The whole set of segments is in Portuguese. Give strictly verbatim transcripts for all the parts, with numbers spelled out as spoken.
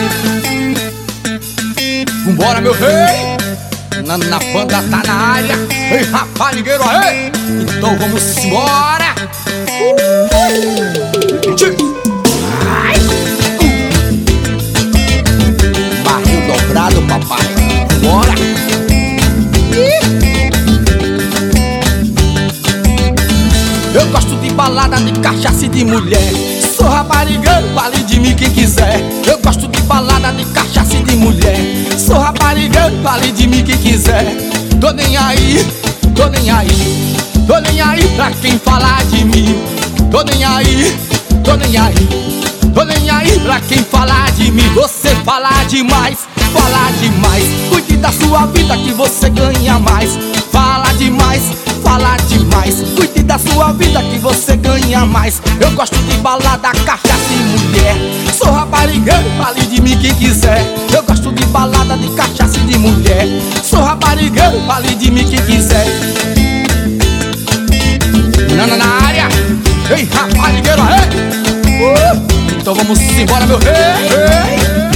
Vambora, meu rei! Na, na banda tá na área. Ei, rapaz, ligueiro aí! Então vamos embora! Ai. Barril dobrado, papai. Bora! Eu gosto de balada, de cachaça e de mulher. Sou raparigueiro, vale de mim quem quiser. Eu gosto de balada, de cachaça e de mulher. Sou raparigueiro, vale de mim quem quiser. Tô nem aí, tô nem aí. Tô nem aí pra quem falar de mim. Tô nem aí, tô nem aí. Tô nem aí pra quem falar de mim. Você falar demais, falar demais. Cuide da sua vida que você ganha mais. Fala demais, fala demais. Cuide da sua vida que você ganha mais. Eu gosto de balada, cachaça e mulher. Sou raparigueiro, fale de mim quem quiser. Eu gosto de balada, de cachaça e de mulher. Sou raparigueiro, fale de mim quem quiser. Nana na área. Ei, raparigueiro, aí. Uh! Então vamos embora, meu rei.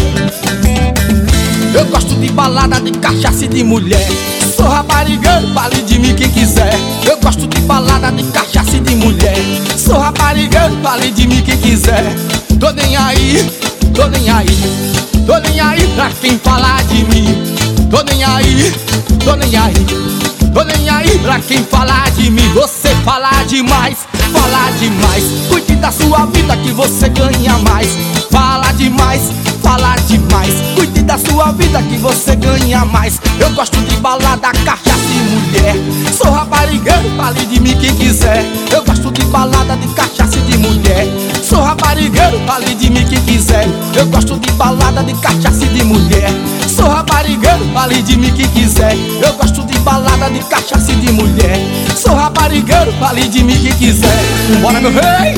Eu gosto de balada, de cachaça e de mulher. Sou raparigueiro, fale de mim quem quiser. Eu gosto de balada, de cachaça e de mulher. Sou raparigueiro, fale de mim quem quiser. Tô nem aí, tô nem aí. Tô nem aí pra quem falar de mim. Tô nem aí, tô nem aí. Tô nem aí pra quem falar de mim. Você falar demais, falar demais. Cuide da sua vida que você ganha mais. Fala demais, fala demais. Cuide da sua vida que você ganha mais. Eu gosto de balada, cachaça e mulher. Sou raparigueiro, fale de mim quem quiser. Eu gosto de balada, de cachaça e de mulher. Sou raparigueiro, fale de mim quem quiser. Eu gosto de balada, de cachaça e de mulher. Sou raparigueiro, fale de mim quem quiser. Eu gosto de balada, de cachaça e de mulher. Sou raparigueiro, fale de mim quem quiser. Vambora, meu rei!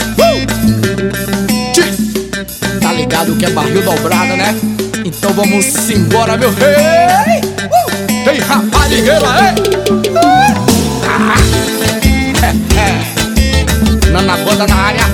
Uh! Tá ligado que é barril dobrado, né? Então vamos embora, meu rei! Uh! Tem raparigueiro aí! Uh! Ah! É, é. Na, na banda na área.